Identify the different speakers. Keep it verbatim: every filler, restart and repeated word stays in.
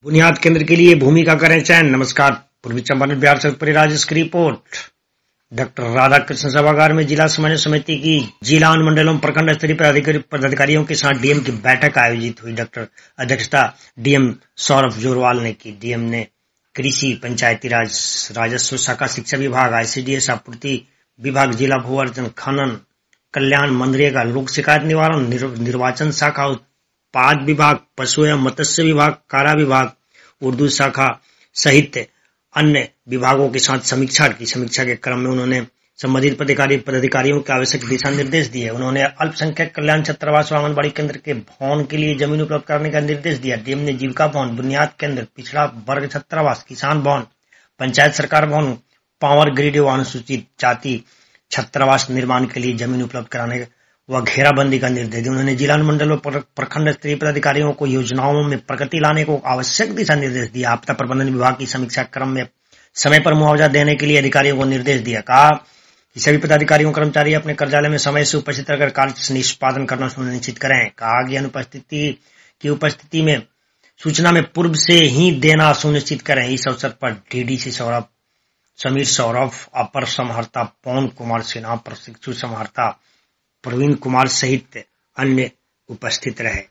Speaker 1: बुनियाद केंद्र के लिए भूमि का करें चयन। नमस्कार, पूर्वी चंपारण बिहार से उत्तरी राजस्व की रिपोर्ट। डॉक्टर राधाकृष्ण सभागार में जिला समन्वय समिति की जिला अनुमंडलों में प्रखंड स्तरीय पदाधिकारियों के साथ डीएम की बैठक आयोजित हुई। डॉक्टर अध्यक्षता डीएम सौरभ जोरवाल ने की। डीएम ने कृषि, पंचायती राज, राजस्व शाखा, शिक्षा विभाग, आईसीडीएस, आपूर्ति विभाग, जिला भू अर्जन खनन कल्याण, मनरेगा, लोक शिकायत निवारण, निर्वाचन शाखा, उत्पाद विभाग, पशु एवं मत्स्य विभाग, कारा विभाग, उर्दू शाखा सहित अन्य विभागों के साथ समीक्षा की। समीक्षा के क्रम में उन्होंने संबंधित पदाधिकारी पदाधिकारियों को आवश्यक दिशा निर्देश दिए। उन्होंने अल्पसंख्यक कल्याण छात्रावास व आंगनबाड़ी केंद्र के भवन के लिए जमीन उपलब्ध कराने का निर्देश दिया। डीएम ने जीविका भवन, बुनियाद केंद्र, पिछड़ा वर्ग छात्रावास, किसान भवन, पंचायत सरकार भवन, पावर ग्रिड व अनुसूचित जाति छात्रावास निर्माण के लिए जमीन उपलब्ध कराने व घेराबंदी का निर्देश दिया। उन्होंने जिला अनुमंडल व प्रखंड स्तरीय पदाधिकारियों को योजनाओं में प्रगति लाने को आवश्यक दिशा निर्देश दिया। आपदा प्रबंधन विभाग की समीक्षा क्रम में समय पर मुआवजा देने के लिए अधिकारियों को निर्देश दिया। कहा कि सभी पदाधिकारियों कर्मचारी अपने कार्यालय में समय से उपस्थित रहकर कार्य निष्पादन करना सुनिश्चित करें। कहा कि अनुपस्थिति की उपस्थिति में सूचना में पूर्व से ही देना सुनिश्चित करें। इस अवसर पर डीडीसी सौरभ समीर सौरभ, अपर समहर्ता पवन कुमार सिन्हा, प्रशिक्षु समहर्ता प्रवीण कुमार सहित अन्य उपस्थित रहे।